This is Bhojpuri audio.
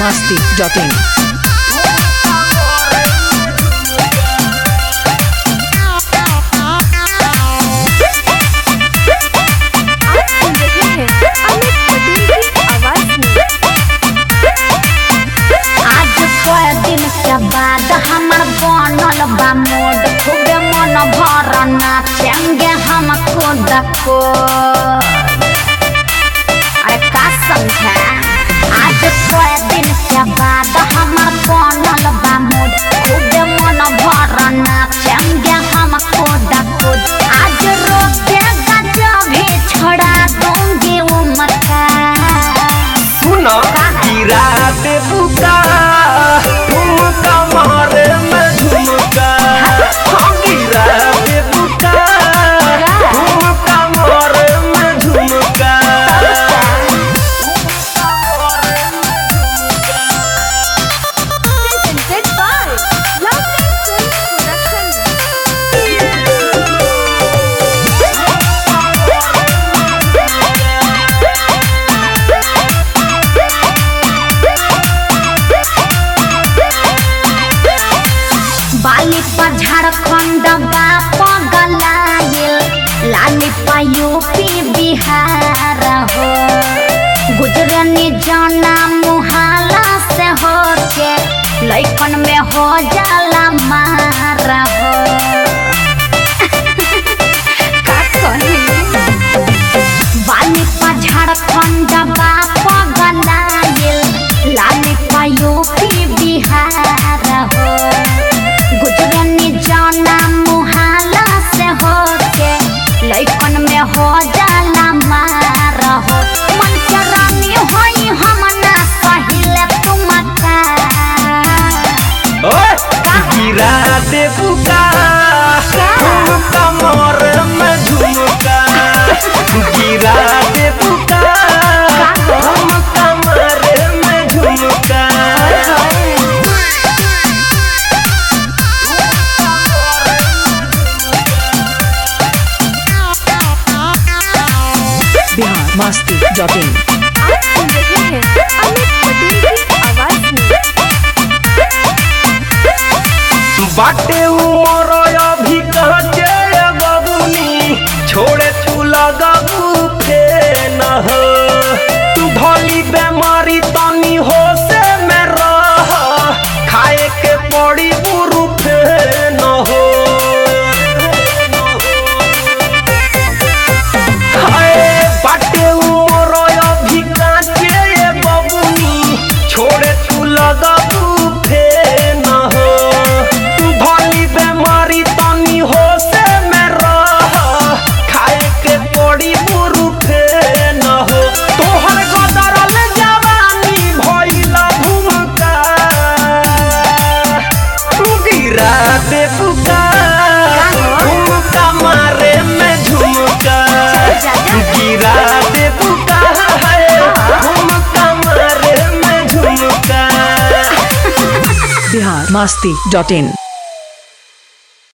biharmasti.in बाद हमर बनल बा मोड खूबे मन भरना चंगे हमको दको अरे का समझा आज कोई दिन के बाद हमर बनल बा मोड खूबे मन भरना चंगे हमको दको आज रोकेगा जब भी छोड़ा दूंगी उम्र का सुनो गिरा दे बुका बाली पर झारखंड बाप गलायल लाली पर यूपी बिहार हो गुजरनी जाना मुहाला से होके लइकन में हो जाला मार हो बाली पर झारखंड बाप गलायल लाली पर यूपी बिहार हो गुजरनी जाना मुहाला से होके लइकन में हो जाला मार हो मन के रानी होई हम ना सहिले तुम का गिरा दे बुका कमर में झुमका गिरा दे बुका कमर में झुमका biharmasti.in बाटे उमर अभी कहचे बबुनी छोड़े चूला गबू फेन हो तू भली बेमारी तनी हो से में रह खाए के पड़ी बुरु फेन हो बाटे उमर अभी कहचे बबुनी छोड़े चूला गबू फेन हो भली बेमारी तनी हो से में रह खाए के पड़ी बुरु फेन हो तोहर गदरल जवानी भइला भूमका गिरा दे बुका भूमका मारे में झुमका गिरा दे बुका भूमका मारे में झुमका biharmasti.in